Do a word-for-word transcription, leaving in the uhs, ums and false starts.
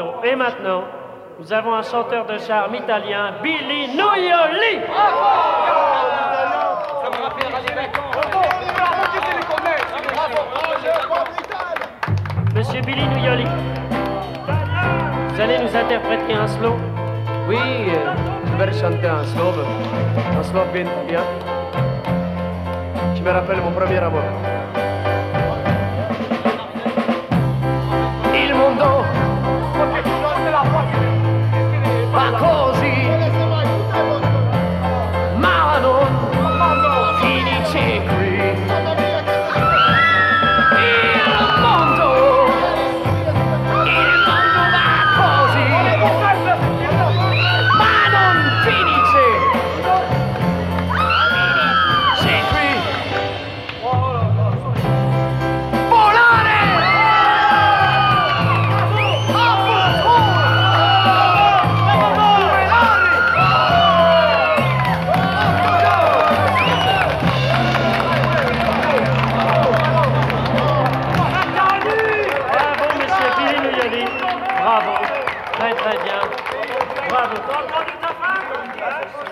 numéro. Et maintenant, nous avons un chanteur de charme italien, Billy Nuioli. Ça me rappellera les vacances. Monsieur Billy Nuioli, vous allez nous interpréter un slow? Oui, euh, je vais chanter un slow, un slow bien italien, qui me rappelle mon premier amour. Il mondo va così, ma non finisce qui. Il mondo, il mondo va così, ma non finisce, finisce qui. Volare! Bravo, très très bien. Bravo.